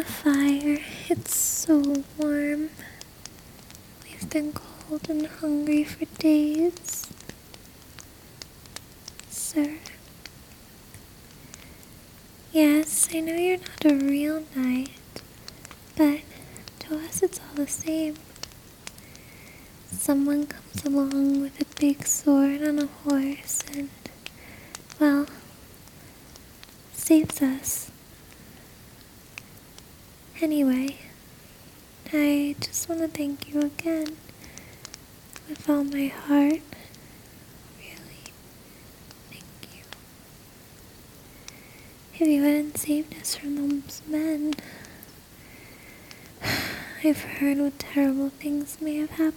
the fire. It's so warm. We've been cold and hungry for days. Sir? Yes, I know you're not a real knight, but to us it's all the same. Someone comes along with a big sword on a horse and, well, saves us. Anyway, I just want to thank you again with all my heart. Really, thank you. If you hadn't saved us from those men, I've heard what terrible things may have happened.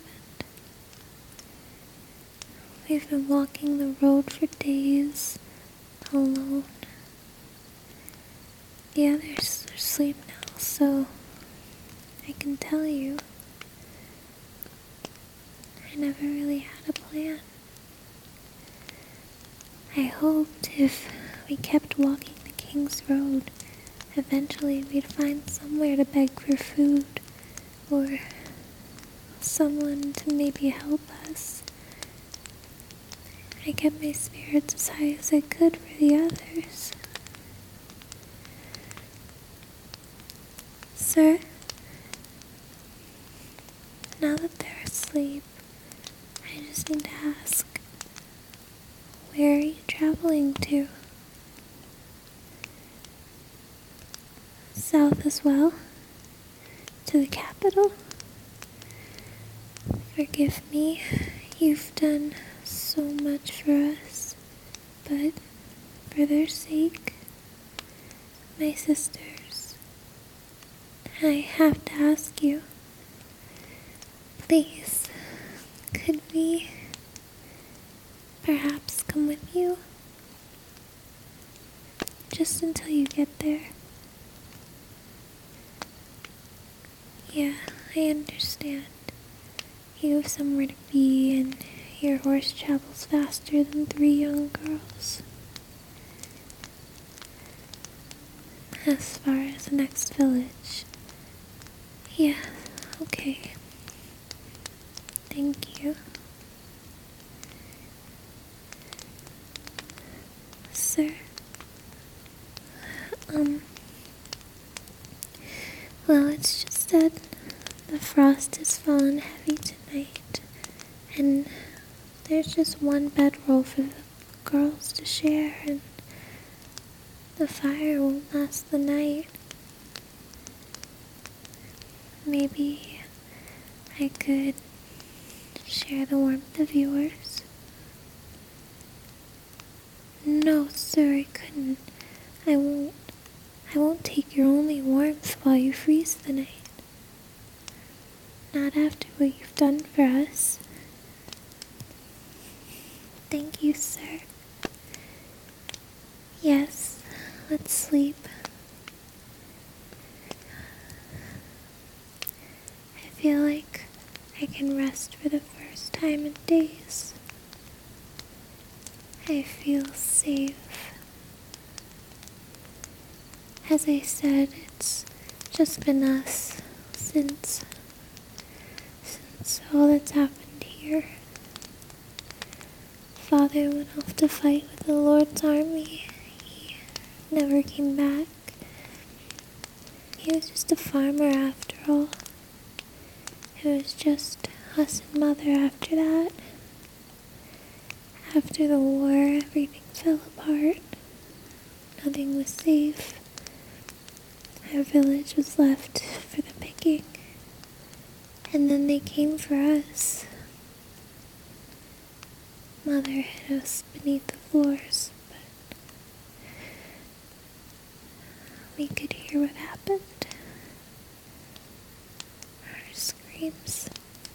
We've been walking the road for days, alone. The others are asleep now, so I can tell you, I never really had a plan. I hoped if we kept walking the King's Road, eventually we'd find somewhere to beg for food, or someone to maybe help us. I kept my spirits as high as I could for the others. Sir, now that they're asleep, I just need to ask, where are you traveling to? South as well? To the capital? Forgive me, you've done so much for us, but for their sake, my sisters, I have to ask you, please, could we perhaps come with you? Just until you get there. Yeah, I understand. You have somewhere to be, and your horse travels faster than 3 young girls. As far as the next village. Yeah, okay. Thank you. Sir? Well, it's just that the frost has fallen heavy tonight, and there's just one bedroll for the girls to share, and the fire won't last the night. Maybe I could share the warmth of yours. No, sir, I couldn't. I won't take your only warmth while you freeze the night. Not after what you've done for us. Thank you, sir. Yes, let's sleep. I feel like I can rest for the first time in days. I feel safe. As I said, it's just been us since all that's happened here. Father went off to fight with the Lord's army. He never came back. He was just a farmer after all. It was just us and Mother after that. After the war, everything fell apart. Nothing was safe. Our village was left for the picking. And then they came for us. Mother hid us beneath the floors, but we could hear what happened. Our screams.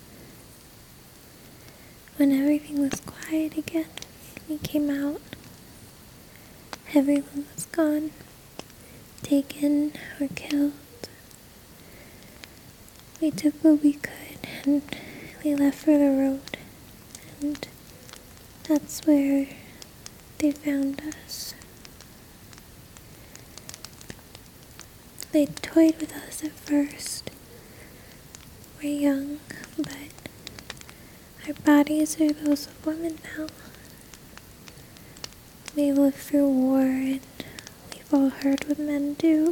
When everything was quiet again, we came out. Everyone was gone, taken or killed. We took what we could and we left for the road, and that's where they found us. They toyed with us at first. We're young, but our bodies are those of women now. We lived through war, and we've all heard what men do.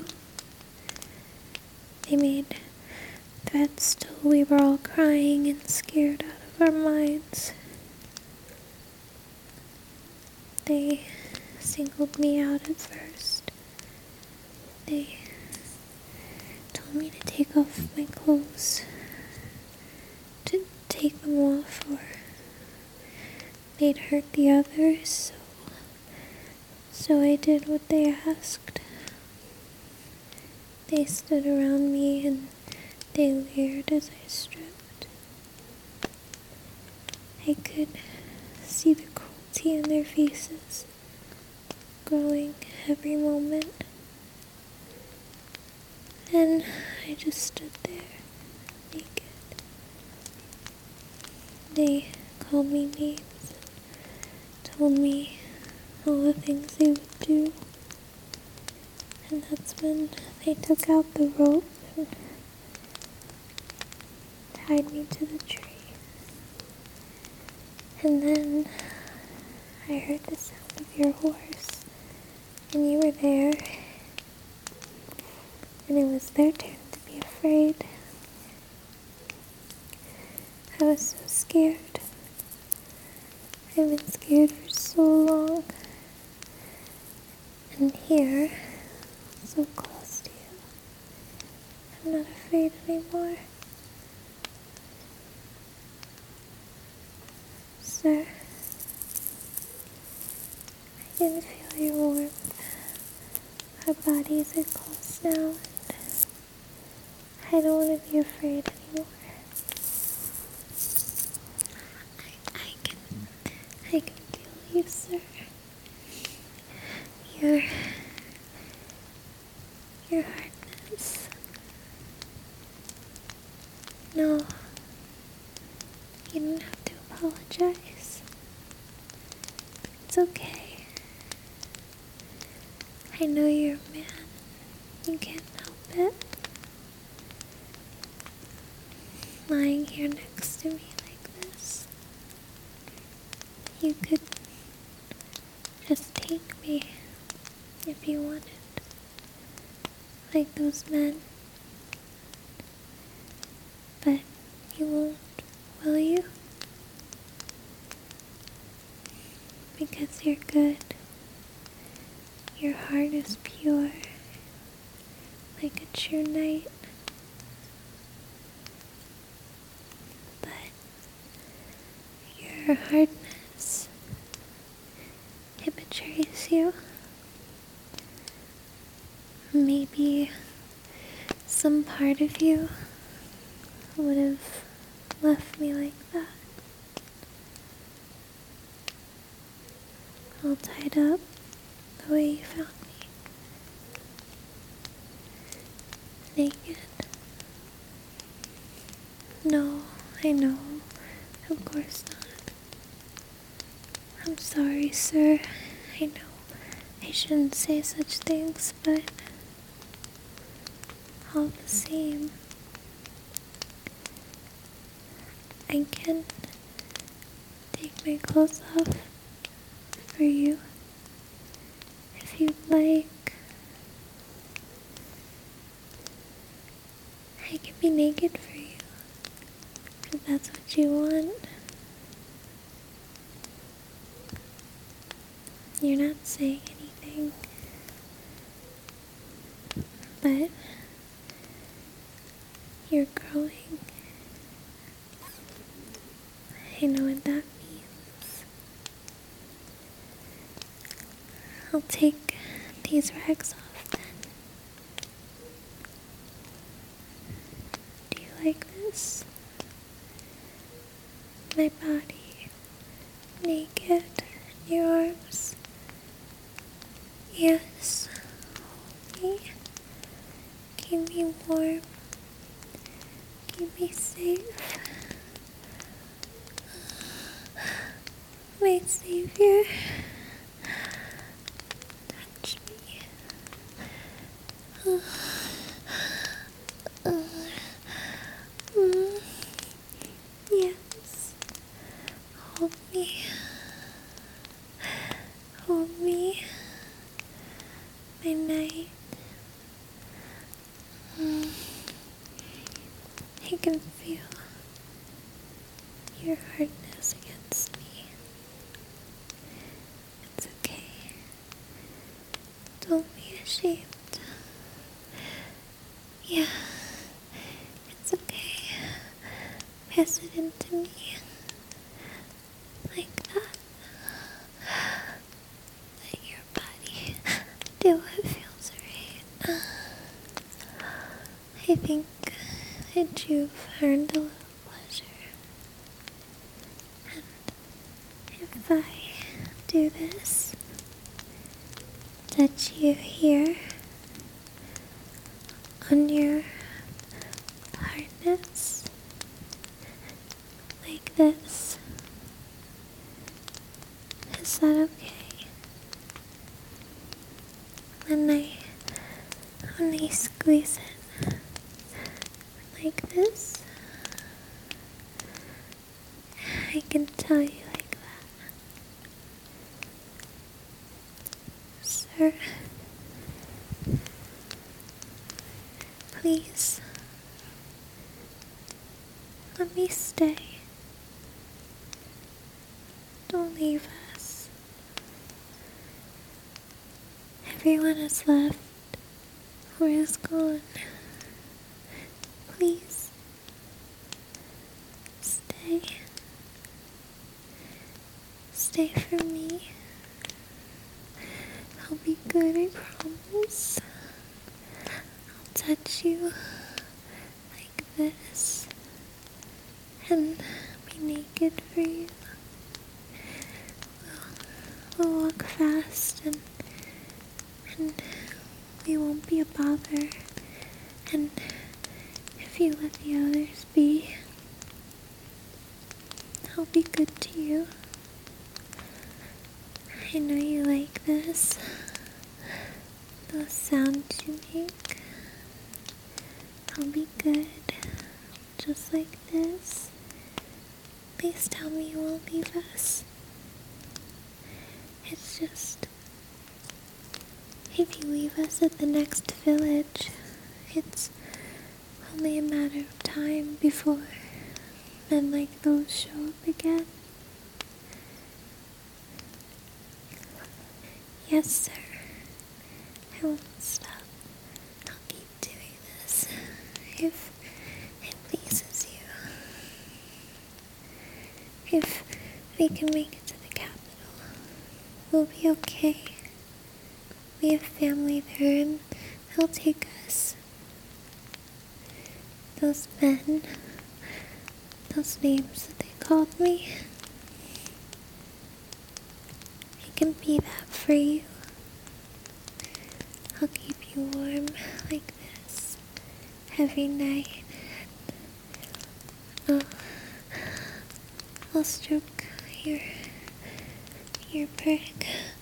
They made threats till we were all crying and scared out of our minds. They singled me out at first. They told me to take off my clothes, to take them off, or they'd hurt the others, so I did what they asked. They stood around me and they leered as I stripped. I could see the cruelty in their faces, growing every moment. And I just stood there, naked. They called me names, told me all the things they would do. And that's when they took out the rope and tied me to the tree. And then I heard the sound of your horse, and you were there, and it was their turn to be afraid. I was so scared. I've been scared for so long. And here, so close to you, I'm not afraid anymore. Sir, I can feel your warmth. Our bodies are close now, and I don't want to be afraid anymore. I can feel you, sir. Your hardness. No, you don't have to apologize. It's okay. I know you're a man. You can't help it. Lying here next to me like this. You could just take me if you wanted. Like those men. But you won't, will you? Because you're good. Your heart is pure, like a true knight. But your hardness, it betrays you. Maybe some part of you would have left me like that. All tied up the way you found me. Naked. No, I know. Of course not. I'm sorry, sir. I know I shouldn't say such things, but all the same, I can take my clothes off for you if you'd like. I can be naked for you if that's what you want. You're not saying anything, but you're growing. I know what that means. I'll take these rags off then. Do you like this? My body naked in your arms. Yes, hold me. Keep me warm. Keep me safe. My savior. Touch me. night. Mm. I can feel your hardness against me. It's okay. Don't be ashamed. Yeah, it's okay. Pass it into me. Like that. Let your body do what feels right. I think that you've earned a little pleasure. And if I do this, touch you here on your hardness, like this, is that okay? When I squeeze it like this, I can tell you like that. Sir, please, let me stay. Don't leave us. Everyone has left or is gone. Please, stay. Stay for me. I'll be good, I promise. I'll touch you like this and be naked for you. We'll walk fast and we won't be a bother. And if you let the others be, I'll be good to you. I know you like this. Those sounds you make. I'll be good. Just like this. Please tell me you won't leave us. It's just, if you leave us at the next village, it's only a matter of time before men like those show up again. Yes, sir. I won't stop. I'll keep doing this if it pleases you. If we can make it to the capital, we'll be okay. We have family there and they'll take us. Those men, those names that they called me, I can be that for you. I'll keep you warm like this every night. I'll stroke your prick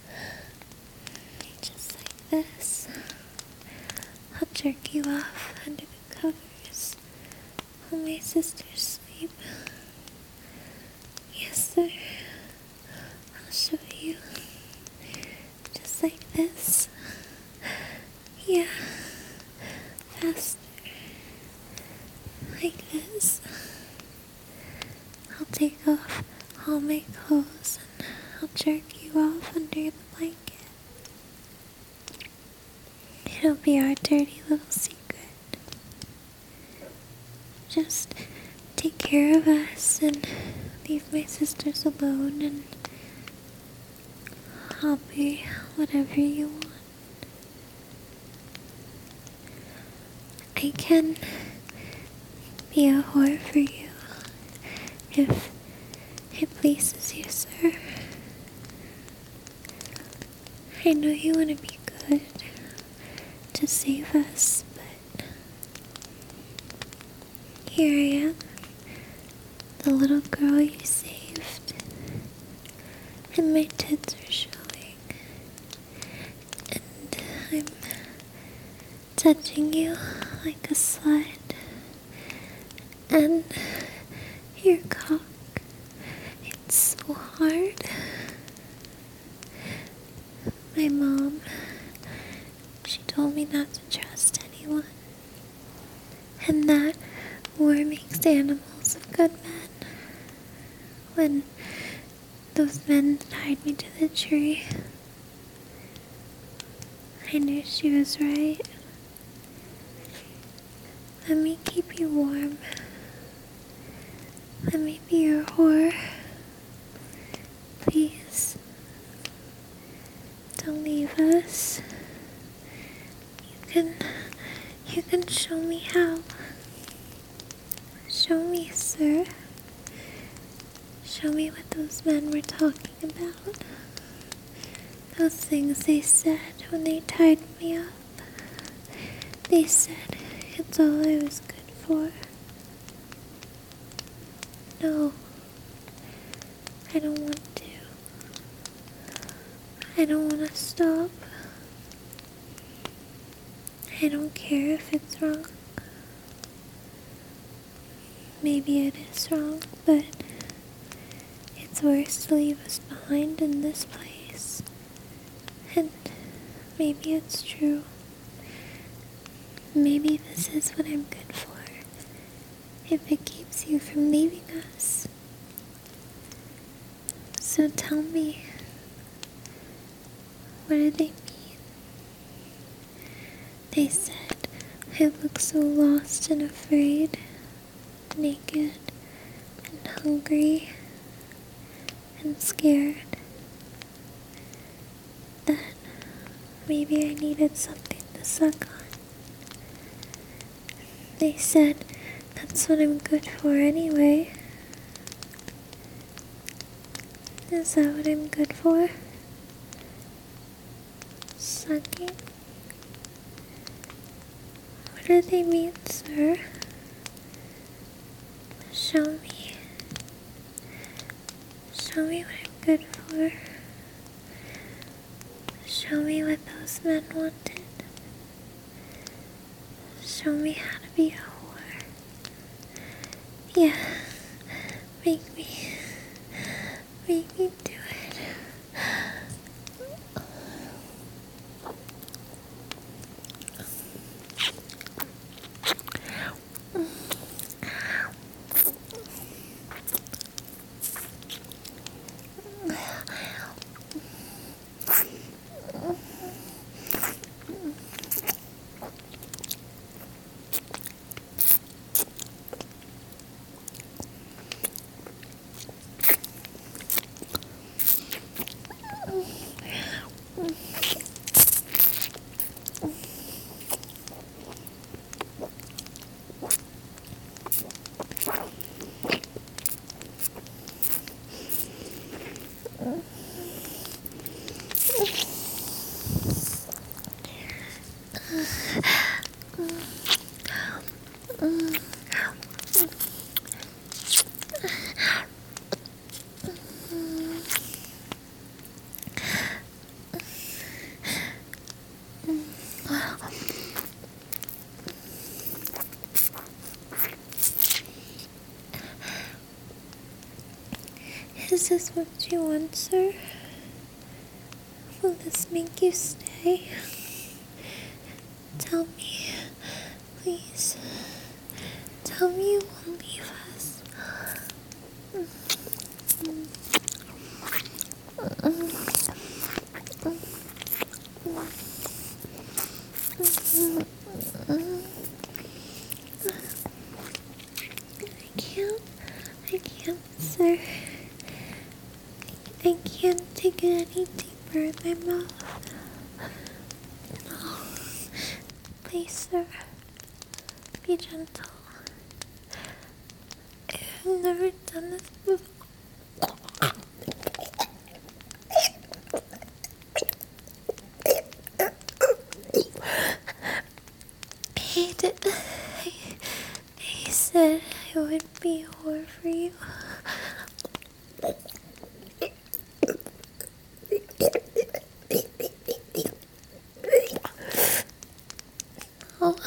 just like this. I'll jerk you off under the covers while my sisters sleep. Yes, sir. I'll show you just like this. Yeah, faster, like this. I'll take off all my clothes and I'll jerk you off under the blanket. It'll be our dirty little secret. Just take care of us and leave my sisters alone and I'll be whatever you want. I can be a whore for you if it pleases you, sir. I know you want to be good to save us, but here I am, the little girl you saved, and my tits are showing, and I'm touching you like a slut, and your cock, it's so hard. My mom told me not to trust anyone, and that war makes animals of good men. When those men tied me to the tree, I knew she was right. Let me keep you warm. Let me be your whore. Please, don't leave us. You can show me how. Show me, sir. Show me what those men were talking about. Those things they said when they tied me up. They said it's all I was good for. No, I don't want to. I don't want to stop. I don't care if it's wrong. Maybe it is wrong, but it's worse to leave us behind in this place. And maybe it's true. Maybe this is what I'm good for. If it keeps you from leaving us. So tell me, what do they mean? They said I look so lost and afraid, naked and hungry and scared, that maybe I needed something to suck on. They said that's what I'm good for anyway. Is that what I'm good for? Sucking? What do they mean, sir? Show me. Show me what I'm good for. Show me what those men wanted. Show me how to be a whore. Yeah, make me do it. Is this what you want, sir? Will this make you stay? Tell me, please. Tell me you won't leave us. I can't, sir. I can't take it any deeper in my mouth. No. Please, sir. Be gentle. I've never done this before. He said I would be a whore for you. Oh,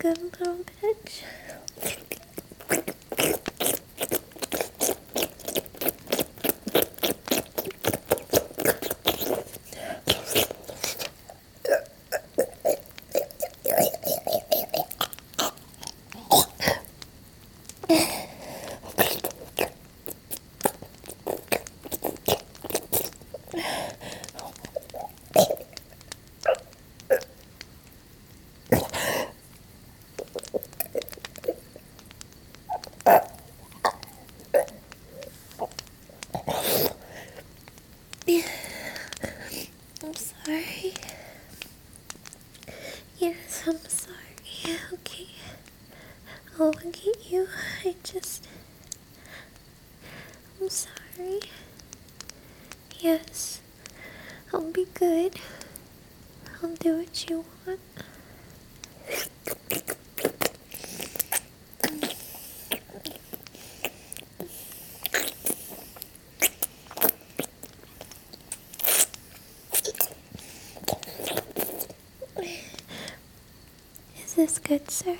good little bitch. I'm sorry. Yes, I'm sorry. Okay. I'll look at you. I'm sorry. Yes. I'll be good. I'll do what you want. Is this good, sir?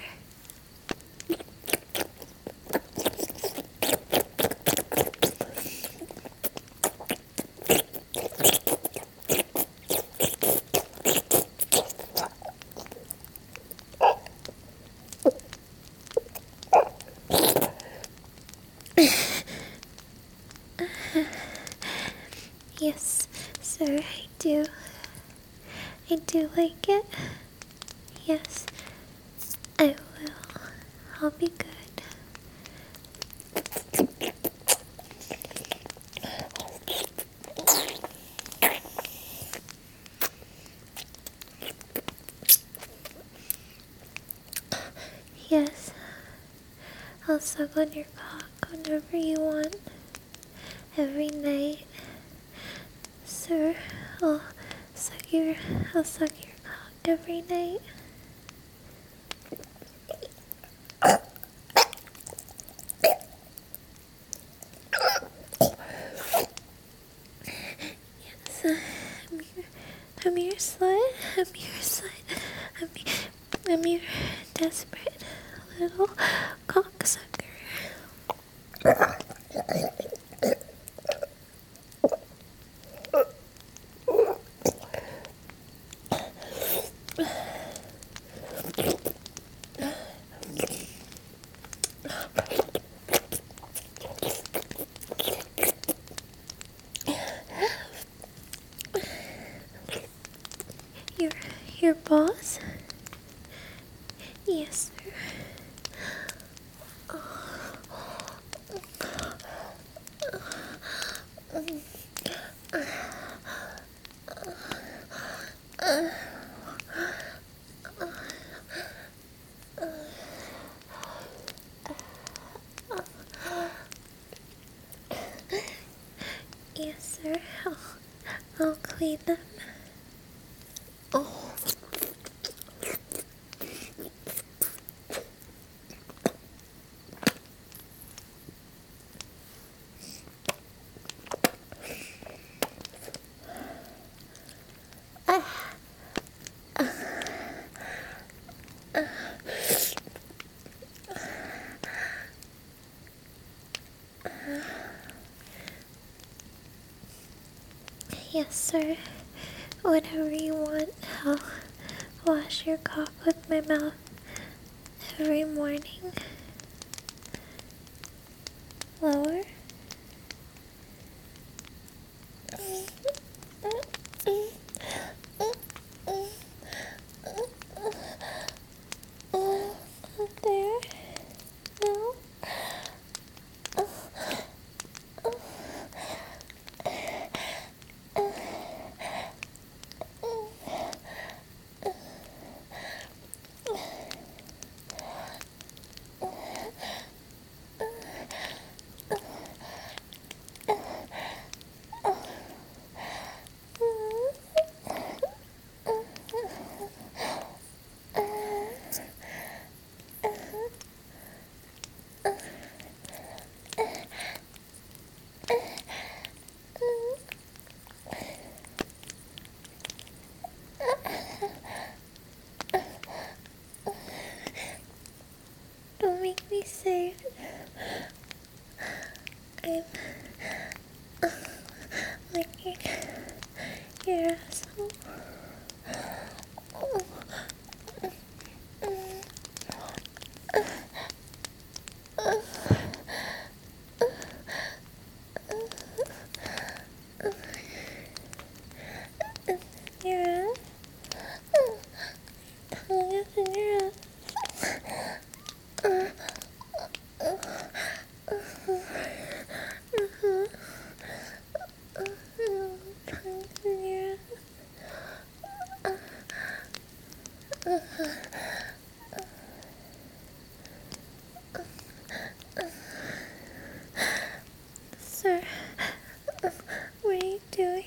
Yes, sir, I do. I do like it. Yes, I will. I'll be good. Yes, I'll suck on your cock whenever you want. Every night. Sir, I'll suck your cock every night. Yes, I'm your slut. I'm your desperate little cocksucker. Your boss? Yes, sir. Yes, sir. I'll clean them. Oh. Yes, sir. Whatever you want, I'll wash your cock with my mouth every morning. Lower. Up there. No. your asshole. Your ass. Tongue is in your ass. Tongue is in your ass. Sir, what are you doing?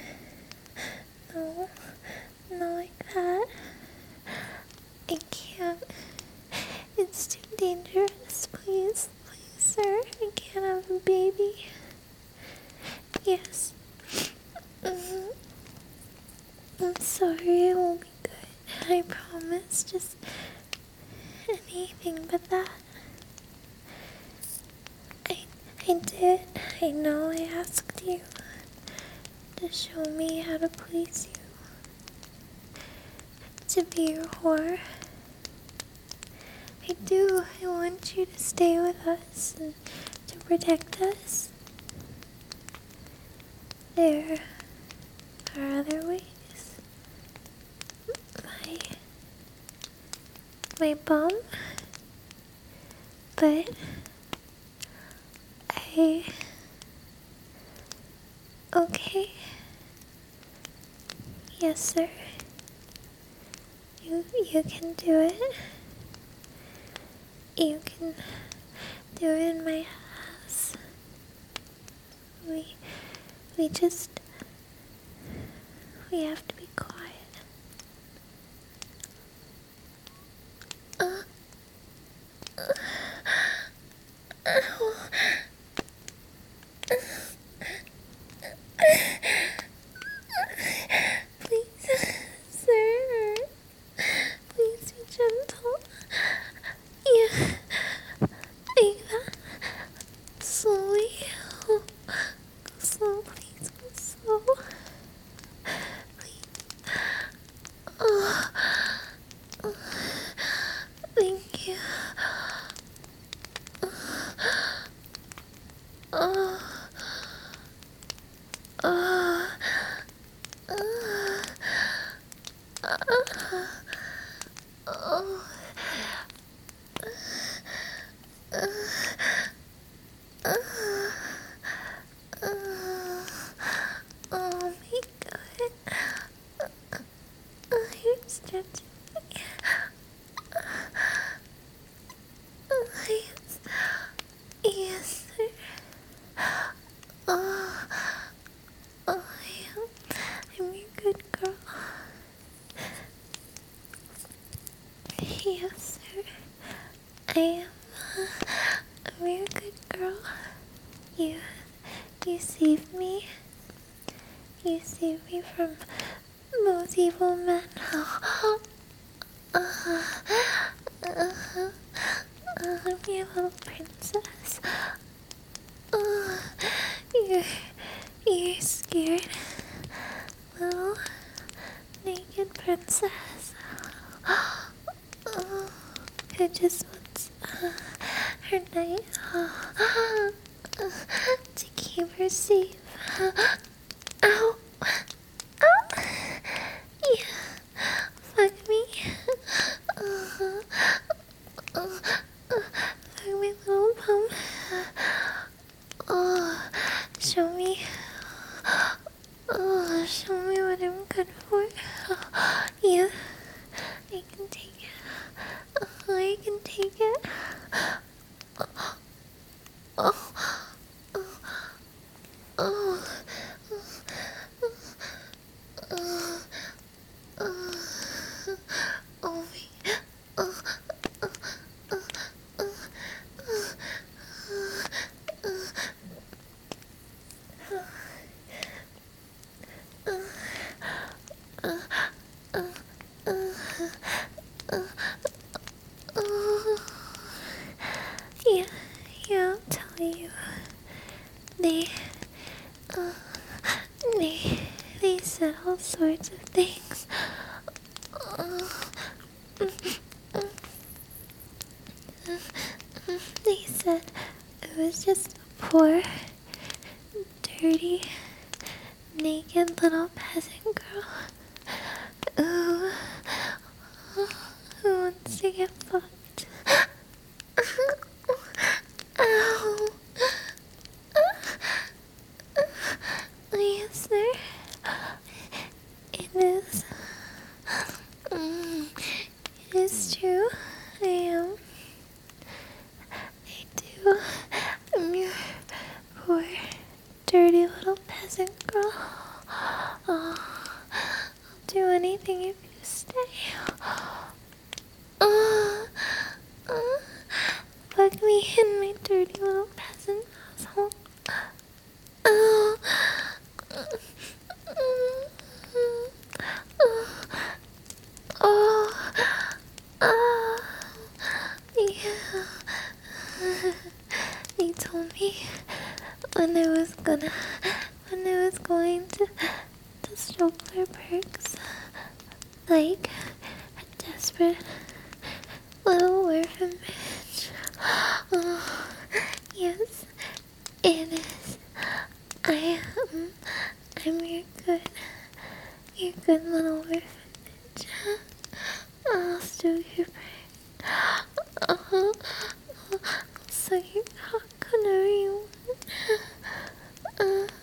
No, not like that. I can't. It's too dangerous. Please, please, sir. I can't have a baby. Yes. I'm sorry, it will be good. I promise. Just anything but that. I did. I know I asked you to show me how to please you. To be your whore. I do. I want you to stay with us and to protect us. There are other ways. My bum. But okay. Yes, sir. You can do it. You can do it in my house. We have to be quiet. Please, sir. Please be gentle. Yeah. Like that. Slowly. Go slow, please. Go slow. Please. Oh. Thank you. Oh. Oh my God. You're stretching me. Yes. Yes, sir. I'm your good girl. Yes, sir. I am. I'm your good girl. You saved me. You saved me from those evil men. I'm your little princess. You're scared, little naked princess. Who just wants her night to keep her safe. Ow! Ow! Yeah, fuck me. Fuck my little bum. Oh, show me. Oh, show me what I'm good for. Yeah, I can take it. I can take it. Oh, oh, oh, yeah, I'll tell you. They said all sorts of things. They said it was just a poor, dirty, naked little peasant girl who wants to get fucked. Ow. Yes, sir. It is. It is true. I am. I do. I'm your poor, dirty little peasant girl. I'll do anything if you stay. Fuck me in my dirty little peasant asshole. Oh. Yeah. They told me when I was going to stroke their perks, like a desperate little orphan bitch. Oh, yes, it is. I'm your good little orphan bitch. I'll stroke your perk. I'll suck your cock whenever you want.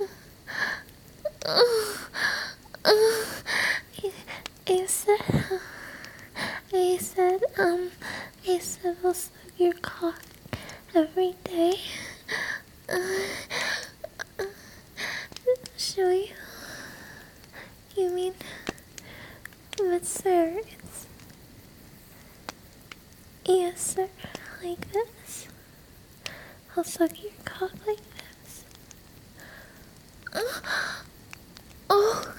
I said I'll suck your cock every day. Show you? You mean? But sir, it's... Yes, sir, like this. I'll suck your cock like this. Oh. Oh.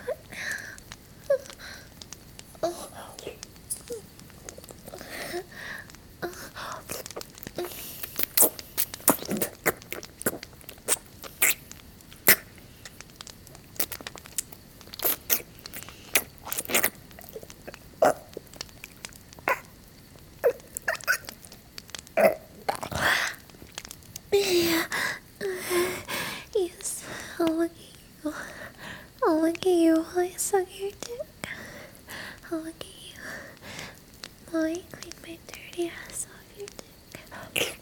Yes, I'll look at you. I'll look at you while I suck your dick. I'll look at you while I clean my dirty ass off your dick.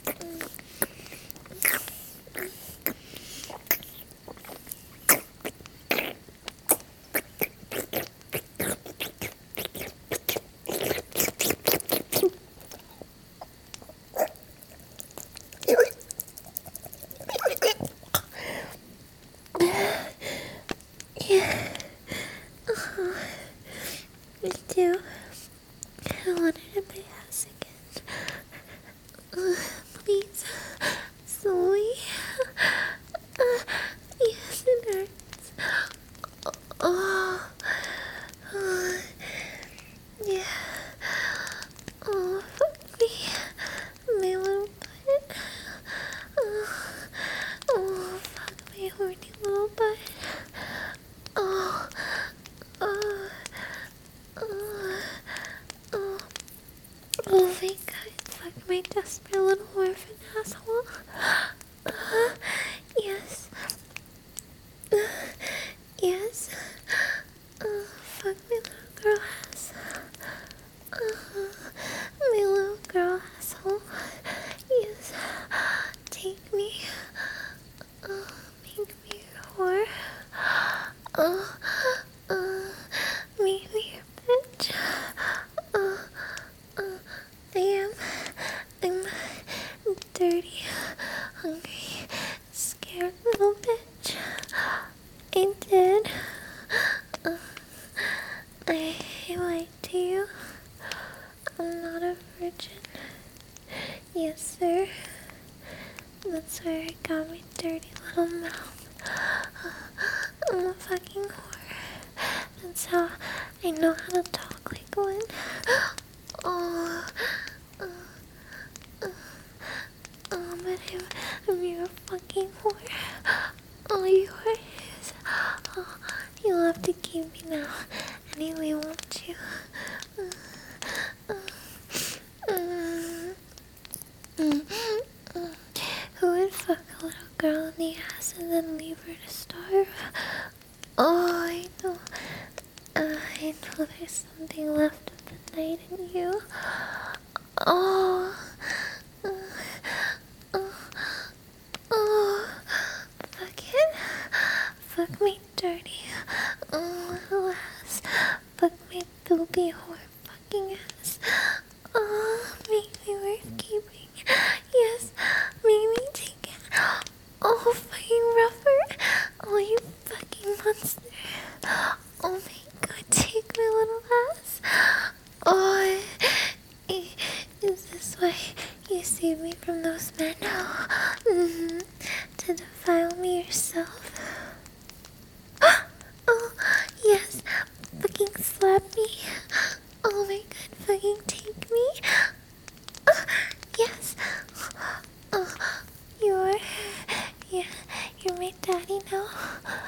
Yeah. Me too. I wanted to play house again. Please. Slowly. Yes, it hurts. Oh. Yeah. Oh, fuck me. My little butt. Oh, fuck my horny little butt. Oh. Oh my god, fuck my desperate little orphan asshole. Yes. Yes. Fuck my little girl ass. My little girl asshole. Yes. Take me. Make me your whore. Make me your bitch. I'm a dirty, hungry, scared little bitch. I did. I lied to you. I'm not a virgin. Yes, sir. That's where I got my dirty little mouth. I'm a fucking whore. That's how I know how to talk like one. Oh, but I'm your fucking whore. Oh, you are. Oh, you have to keep me now. Anyway, won't you? Who would fuck a little girl in the ass and then leave her to starve? Oh, I know there's something left of the night in you. Oh, fuck it. Fuck me dirty. Oh, little ass. Fuck me poopy whore fucking ass. Oh, make me worth keeping. Yes, make me take it. Oh, fucking rougher. Oh, you fucking monster. Oh my god, take my little ass. Oh, is this why you saved me from those men? To defile me yourself? Oh, yes, fucking slap me. Oh my god, fucking take me. Yes. Oh, yeah, you're my daddy now.